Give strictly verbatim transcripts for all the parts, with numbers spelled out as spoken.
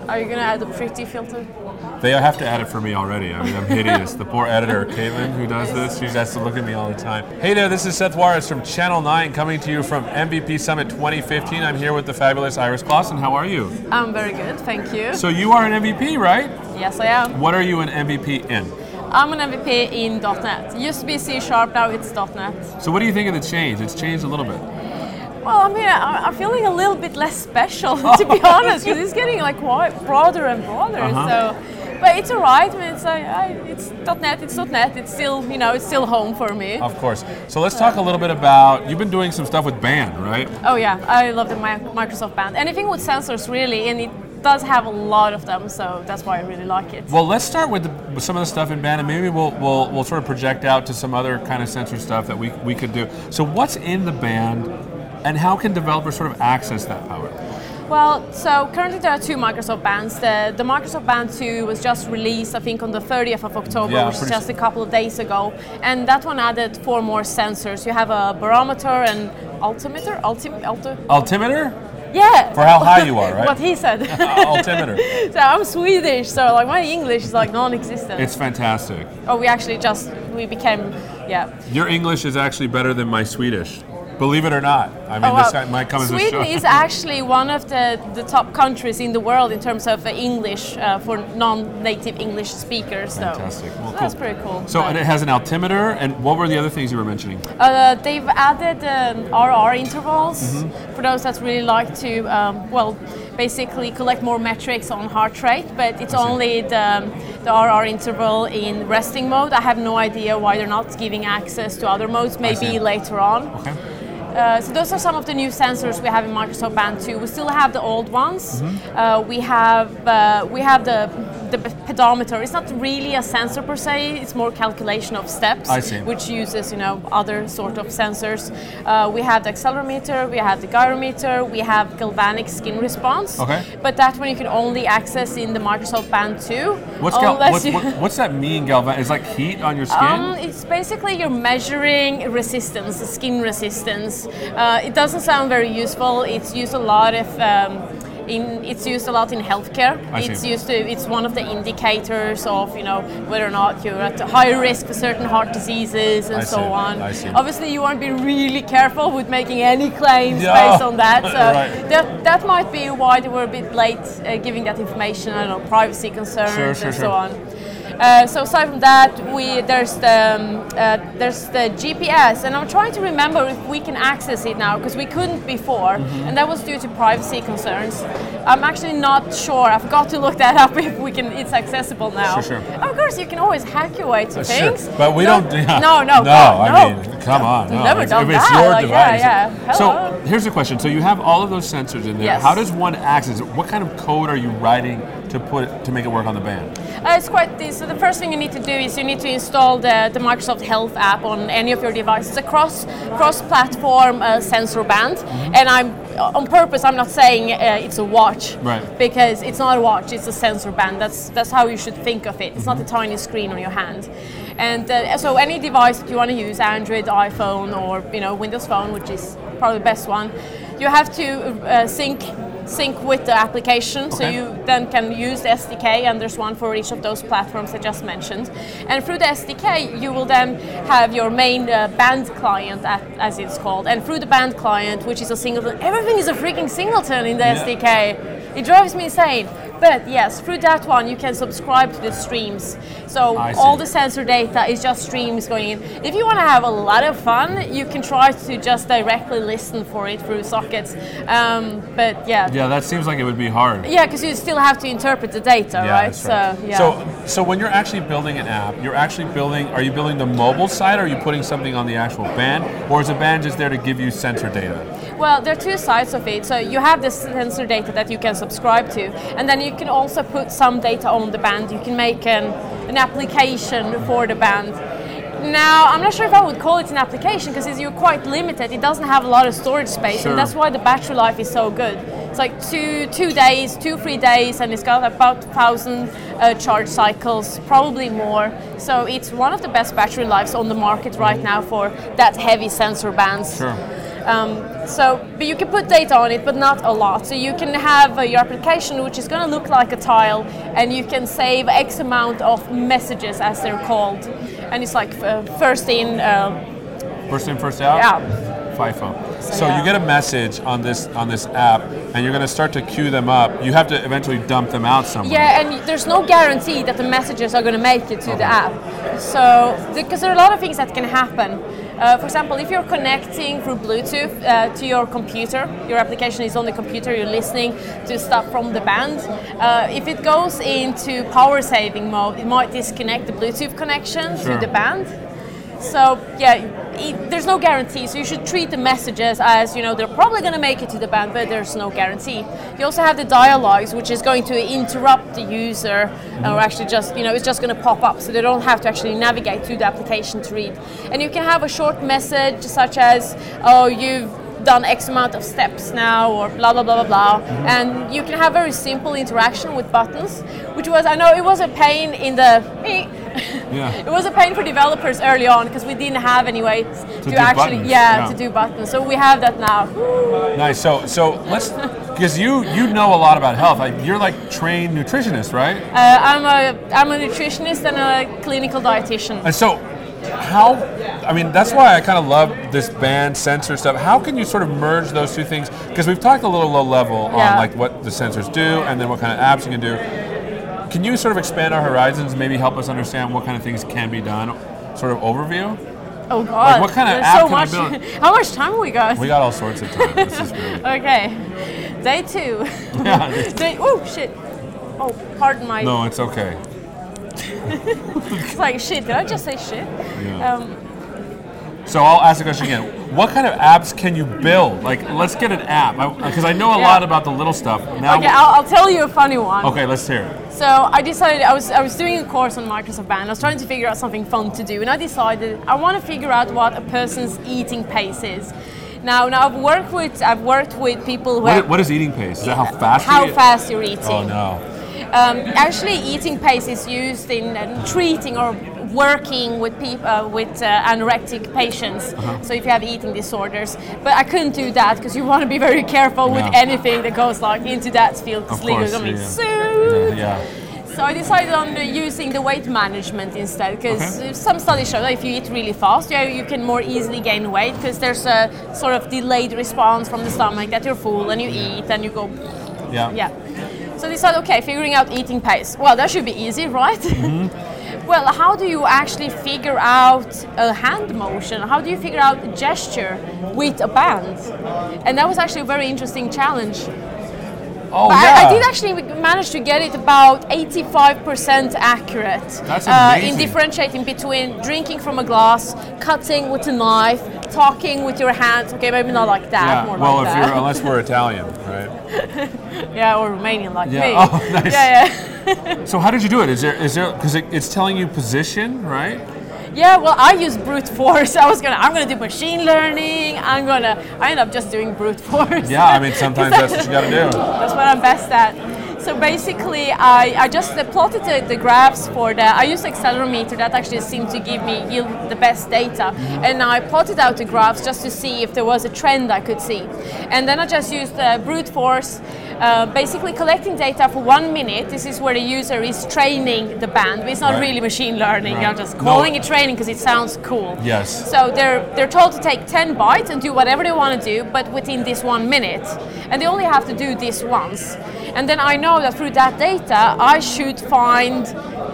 Are you going to add the pretty filter? They have to add it for me already. I mean, I'm hideous. The poor editor, Caitlin, who does this, she has to look at me all the time. Hey there, this is Seth Juarez from Channel nine, coming to you from M V P Summit twenty fifteen. I'm here with the fabulous Iris Clausen. How are you? I'm very good, thank you. So you are an M V P, right? Yes, I am. What are you an M V P in? I'm an M V P in dot net. It used to be C Sharp, now it's dot net. So what do you think of the change? It's changed a little bit. Well, I mean, I'm feeling a little bit less special, to be honest, because it's getting like quite broader and broader. Uh-huh. So, but it's alright. I mean, it's like, I, it's .net. It's .net. It's still, you know, it's still home for me. Of course. So let's talk a little bit about. You've been doing some stuff with Band, right? Oh yeah, I love the Microsoft Band. Anything with sensors, really, and it does have a lot of them, so that's why I really like it. Well, let's start with, the, with some of the stuff in Band, and maybe we'll we'll we'll sort of project out to some other kind of sensor stuff that we we could do. So what's in the Band? And how can developers sort of access that power? Well, so currently there are two Microsoft Bands. The, the Microsoft Band two was just released, I think, on the thirtieth of October, yeah, which is just a couple of days ago. And that one added four more sensors. You have a barometer and altimeter? Ultim, alti- Altimeter? Yeah. For how high you are, right? What he said. Altimeter. So I'm Swedish, so like my English is like non-existent. It's fantastic. Oh, we actually just, we became, yeah. Your English is actually better than my Swedish. Believe it or not. I mean, oh, well, this might come as a Sweden shock. is actually one of the, the top countries in the world in terms of uh, English uh, for non-native English speakers. Fantastic. So, Well, so cool. that's pretty cool. So, But, and it has an altimeter, and what were the other things you were mentioning? uh, they've added um, R R intervals Mm-hmm. for those that really like to, um, well, basically collect more metrics on heart rate, but it's I see. only the, the R R interval in resting mode. I have no idea why they're not giving access to other modes, see. maybe later on. Okay. Uh, so those are some of the new sensors we have in Microsoft Band two. We still have the old ones. Mm-hmm. Uh, we have uh, we have the the pedometer. It's not really a sensor per se. It's more calculation of steps, I see. which uses you know other sort of sensors. Uh, we have the accelerometer. We have the gyrometer. We have galvanic skin response. Okay. But that one you can only access in the Microsoft Band two. What's gal- unless what, you- what, what's that mean, Galvan? It's like heat on your skin? Um, it's basically you're measuring resistance, the skin resistance. Uh, it doesn't sound very useful. It's used a lot of um, in. It's used a lot in healthcare. I It's see. used to. It's one of the indicators of you know whether or not you're at a higher risk for certain heart diseases and I so see. on. I see. Obviously, you want to be really careful with making any claims Yeah. based on that. So Right. that that might be why they were a bit late uh, giving that information. I don't know, privacy concerns Sure, sure, and sure. so on. Uh, so aside from that, we there's the um, uh, there's the G P S, and I'm trying to remember if we can access it now because we couldn't before, Mm-hmm. and that was due to privacy concerns. I'm actually not sure. I forgot to look that up if we can. It's accessible now. Sure, sure. Of course, you can always hack your way to Uh, sure. things. But we No- don't. Yeah. No, no, no. God, I no. mean, come on. No. Never It's- done if it's that, your like, yeah, device. yeah. So Hello. here's the question. So you have all of those sensors in there. Yes. How does one access it? What kind of code are you writing to put to make it work on the Band? Uh, it's quite this. So the first thing you need to do is you need to install the, the Microsoft Health app on any of your devices. It's a cross cross platform uh, sensor band, Mm-hmm. and I'm on purpose. I'm not saying uh, it's a watch, Right. Because it's not a watch. It's a sensor band. That's that's how you should think of it. It's not a Mm-hmm. tiny screen on your hand. And uh, so any device that you want to use, Android, iPhone, or you know Windows Phone, which is probably the best one, you have to uh, sync sync with the application. So Okay. you then can use the S D K, and there's one for each of those platforms I just mentioned. And through the S D K, you will then have your main uh, band client, at, as it's called. And through the band client, which is a singleton, everything is a freaking singleton in the Yeah. S D K. It drives me insane. But yes, through that one, you can subscribe to the streams. So I see. all the sensor data is just streams going in. If you want to have a lot of fun, you can try to just directly listen for it through sockets. Um, but yeah. Yeah, that seems like it would be hard. Yeah, because you still have to interpret the data, Yeah, right? that's right. So, yeah. So, so when you're actually building an app, you're actually building. Are you building the mobile side, or are you putting something on the actual Band, or is the Band just there to give you sensor data? Well, there are two sides of it. So you have the sensor data that you can subscribe to, and then you can also put some data on the band. You can make an, an application for the band. Now, I'm not sure if I would call it an application because you're quite limited. It doesn't have a lot of storage space, Sure. and that's why the battery life is so good. It's like two two days, two three days, and it's got about thousand uh, charge cycles, probably more. So it's one of the best battery lives on the market right now for that heavy sensor bands. Sure. Um, so, but you can put data on it, but not a lot. So you can have uh, your application, which is going to look like a tile, and you can save X amount of messages, as they're called. And it's like uh, first in. Uh, first in, first out. Yeah. FIFO. So you get a message on this on this app, and you're going to start to queue them up. You have to eventually dump them out somewhere. Yeah, and there's no guarantee that the messages are going to make it to okay. the app. So, because there are a lot of things that can happen. Uh, for example, if you're connecting through Bluetooth uh, to your computer, your application is on the computer, you're listening to stuff from the band. Uh, if it goes into power saving mode, it might disconnect the Bluetooth connection sure. to the band. So yeah, it, there's no guarantee. So you should treat the messages as, you know, they're probably going to make it to the band, but there's no guarantee. You also have the dialogues, which is going to interrupt the user, mm-hmm. or actually just, you know, it's just going to pop up, so they don't have to actually navigate through the application to read. And you can have a short message such as, oh, you've done X amount of steps now, or blah blah blah blah blah, mm-hmm. and you can have very simple interaction with buttons, which was, I know it was a pain in the yeah. it was a pain for developers early on because we didn't have any way to, to actually yeah, yeah to do buttons, so we have that now. Nice. So so let's, because you you know a lot about health. Like, you're like trained nutritionist, right? uh, I'm a I'm a nutritionist and a clinical dietitian. And so how, I mean, that's why I kind of love this band sensor stuff. How can you sort of merge those two things? Because we've talked a little low level yeah. on like what the sensors do and then what kind of apps you can do. Can you sort of expand our horizons, maybe help us understand what kind of things can be done? Sort of overview? Oh God! Like, what kind of There's app so can much. I build? How much time we got? We got all sorts of time. This is great. Okay, day two. Yeah. day, oh shit! Oh, pardon my. No, it's okay. It's like, shit, did I just say shit? Yeah. Um, so I'll ask the question again. What kind of apps can you build? Like, let's get an app. Because I, I know a yeah. lot about the little stuff. Now okay, I'll, I'll tell you a funny one. Okay, let's hear it. So I decided, I was I was doing a course on Microsoft Band. I was trying to figure out something fun to do. And I decided I want to figure out what a person's eating pace is. Now, now I've worked with I've worked with people who What, have, what is eating pace? Is that how fast how you eat? fast you're eating. Oh, no. Um, actually, eating pace is used in uh, treating or working with people uh, with uh, anorectic patients. Uh-huh. So if you have eating disorders, but I couldn't do that because you want to be very careful yeah. with anything that goes like into that field because legal is going to be yeah. sued. Yeah, yeah. So I decided on uh, using the weight management instead, because okay. some studies show that if you eat really fast, yeah, you can more easily gain weight because there's a sort of delayed response from the stomach that you're full and you eat and you go. Yeah. Yeah. So I decided, okay, figuring out eating pace. Well, that should be easy, right? Mm-hmm. Well, how do you actually figure out a hand motion? How do you figure out a gesture with a band? And that was actually a very interesting challenge. Oh, but yeah. I, I did actually manage to get it about eighty-five percent accurate. That's uh, amazing. in differentiating between drinking from a glass, cutting with a knife, talking with your hands. Okay, maybe not like that. Yeah. More well, like if that. you're unless we're Italian, right? Yeah, or Romanian like yeah. me. Oh, nice. Yeah, yeah. So how did you do it? Is there is there because it, it's telling you position, right? Yeah, well, I use brute force. I was gonna, I'm gonna do machine learning. I'm gonna, I end up just doing brute force. Yeah, I mean sometimes that's what you got to do. That's what I'm best at. So basically, I, I just uh, plotted the, the graphs for the, I used accelerometer that actually seemed to give me yield the best data. Mm-hmm. And I plotted out the graphs just to see if there was a trend I could see. And then I just used uh, brute force, uh, basically collecting data for one minute. This is where the user is training the band, but it's not right. really machine learning. Right. I'm just calling no. it training because it sounds cool. Yes. So they're they're told to take ten bytes and do whatever they want to do, but within this one minute. And they only have to do this once. And then I know that through that data, I should find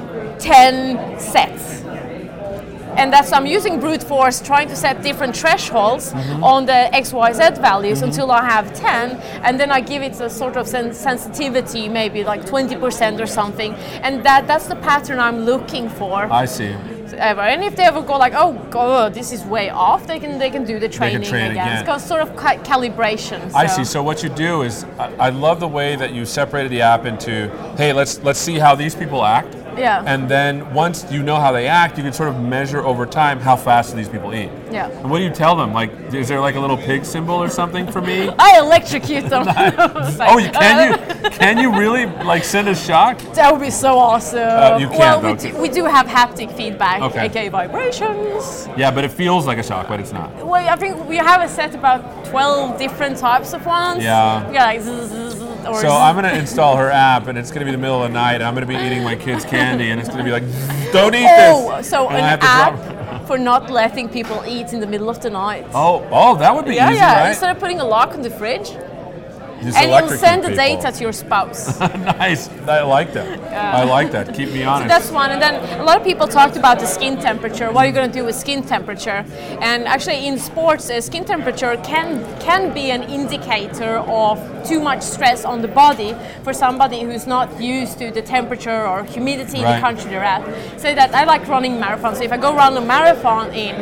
ten sets. And that's, I'm using brute force, trying to set different thresholds mm-hmm. on the X Y Z values mm-hmm. until I have ten, and then I give it a sort of sen- sensitivity, maybe like twenty percent or something. And that that's the pattern I'm looking for. I see. Ever. And if they ever go like, oh god, this is way off, they can they can do the training train again. again. It's got sort of ca- calibration. So. I see. So what you do is, I, I love the way that you separated the app into, hey, let's let's see how these people act. Yeah. And then once you know how they act, you can sort of measure over time how fast do these people eat. Yeah. And what do you tell them? Like, is there like a little pig symbol or something for me? I electrocute them. Oh, you can you can you really like send a shock? That would be so awesome. Uh, you can't, well, though. we do, we do have haptic feedback, Okay. aka vibrations. Yeah, but it feels like a shock, but it's not. Well, I think we have a set about twelve different types of ones. Yeah. Yeah, like zzz, zzz, zzz, or So I'm gonna install her app, and it's gonna be the middle of the night, and I'm gonna be eating my kids' candy, and it's gonna be like, don't eat Oh, this. so And an I have to app drop- for not letting people eat in the middle of the night. Oh, oh, that would be yeah, easy, yeah. right? Instead of putting a lock on the fridge, Just and you'll electrocute send the people. data to your spouse. Nice. I like that. I like that. Keep me honest. That's one. And then a lot of people talked about the skin temperature. What are you going to do with skin temperature? And actually, in sports, uh, skin temperature can can be an indicator of too much stress on the body for somebody who's not used to the temperature or humidity in Right. the country they're at. So that I like running marathons. So if I go run a marathon in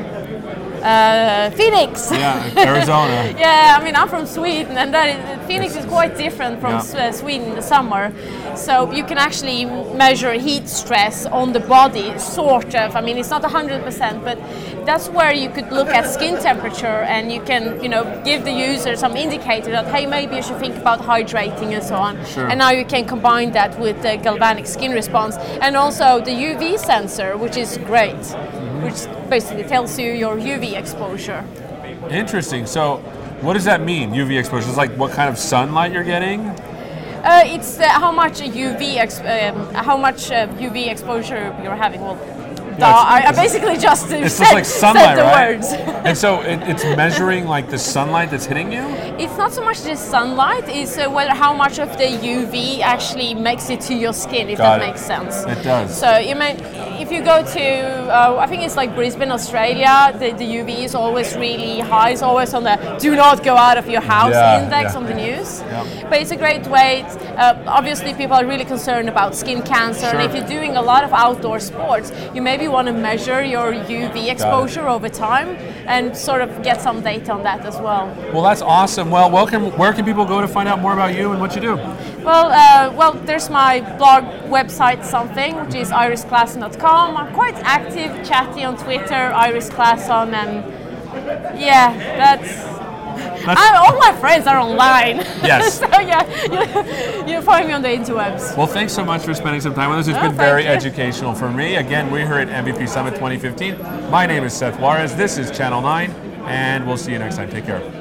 uh, Phoenix. Yeah, Arizona. Yeah, I mean, I'm from Sweden, and that is, Phoenix is quite different from Yeah. S- uh, Sweden in the summer. So you can actually measure heat stress on the body, sort of. I mean, it's not one hundred percent, but that's where you could look at skin temperature, and you can, you know, give the user some indicator that, hey, maybe you should think about hydrating and so on. Sure. And now you can combine that with the galvanic skin response, and also the U V sensor, which is great, which basically tells you your U V exposure. Interesting. So, what does that mean? U V exposure is like what kind of sunlight you're getting? Uh, it's uh, how much U V ex- um, how much uh, U V exposure you're having. Well, duh, I, I basically just uh, It's said, just like sunlight, said the right? words. And so it, it's measuring like the sunlight that's hitting you. It's not so much the sunlight; it's uh, whether how much of the U V actually makes it to your skin, if Got that it. makes sense. It does. So you mean if you go to, uh, I think it's like Brisbane, Australia, the, the U V is always really high. It's always on the do not go out of your house Yeah, index yeah. on the news. Yeah. But it's a great way. Uh, obviously, people are really concerned about skin cancer, Sure. and if you're doing a lot of outdoor sports, you maybe want to measure your U V exposure over time and sort of get some data on that as well. Well, that's awesome. Well, welcome. Where can people go to find out more about you and what you do? Well, uh, well, there's my blog website, something, which is iris claesson dot com. I'm quite active, chatty on Twitter, Iris Claesson, and yeah, that's. That's- I, all my friends are online. Yes. So yeah, you, you find me on the interwebs. Well, thanks so much for spending some time with us. It's Oh, been thank very you. educational for me. Again, we're here at M V P Summit twenty fifteen. My name is Seth Juarez. This is Channel nine, and we'll see you next time. Take care.